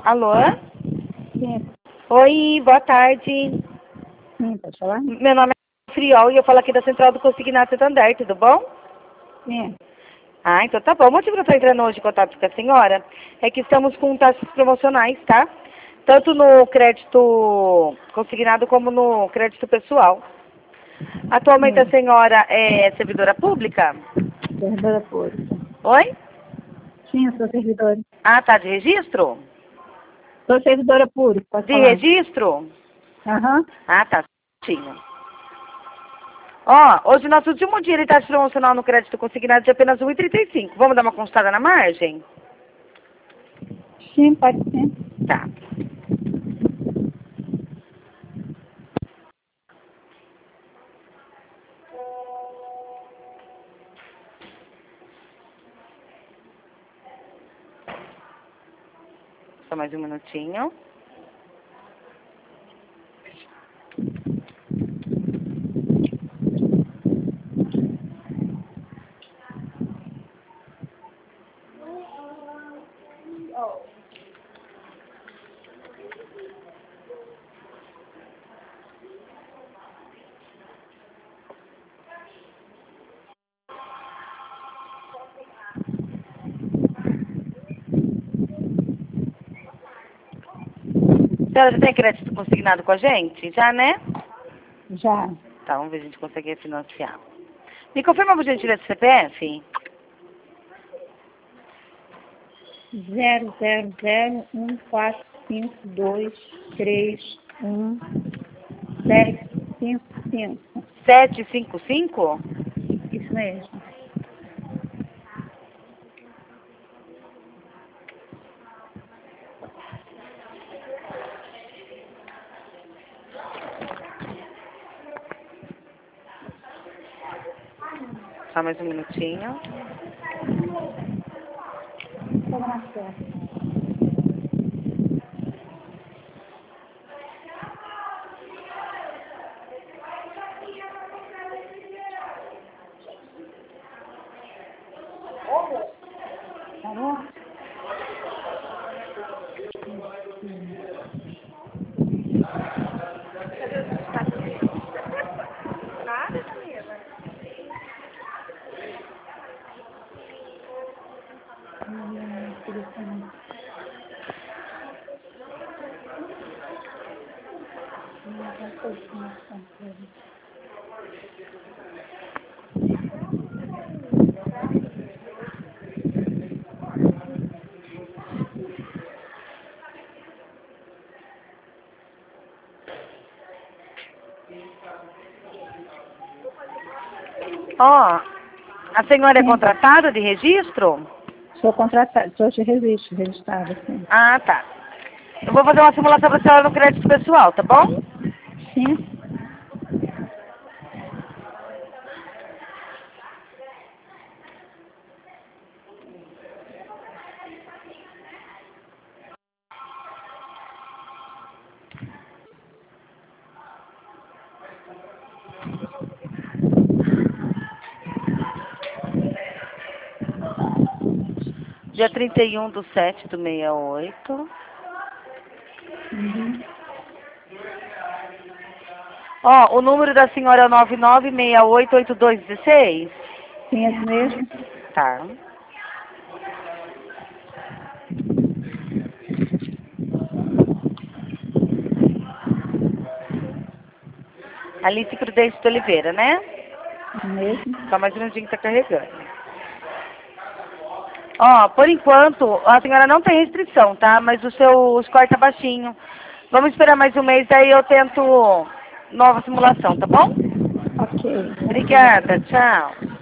Alô? Sim, Oi, boa tarde. sim, pode falar? Meu nome é Friol e eu falo aqui da Central do Consignado Santander, tudo bom? Sim. Ah, então tá bom. O motivo que eu estou entrando hoje em contato com a senhora é que estamos com taxas promocionais, tá? Tanto no crédito consignado como no crédito pessoal. Atualmente a Sim, senhora é servidora pública? servidora pública. Oi? Sim, eu sou servidora. Ah, tá, de registro? Sou servidora pública, pode De falar? registro? Aham. Ah, tá, certinho. Ó, hoje nosso último dia ele tá promocional no crédito consignado de apenas R$ 1,35. Vamos dar uma consultada na margem? Sim, pode sim. Tá. Só mais um minutinho. Senhora, já tem crédito consignado com a gente? Já, né? Já. Tá, vamos ver se a gente consegue financiar. Me confirma, por gentileza, o CPF? 000145231 755? Isso mesmo. Só mais um minutinho. Estou na certa. Tá bom? Telefone. Não sei como está. Ó, a senhora é Sim, contratada de registro? sou contratada, sou de registro, registrada, sim. Ah, tá. Eu vou fazer uma simulação para a senhora no crédito pessoal, tá bom? Sim, Dia 31/7/68. uhum. Ó, o número da senhora é o 99688216? Sim, esse mesmo. Tá. Alice Prudente de Oliveira, né? Mesmo. Só mais um minutinho que tá carregando. Ó, por enquanto, a senhora não tem restrição, tá? Mas o seu score tá baixinho. Vamos esperar mais um mês, aí eu tento nova simulação, tá bom? Ok, muito obrigada. Obrigada, tchau.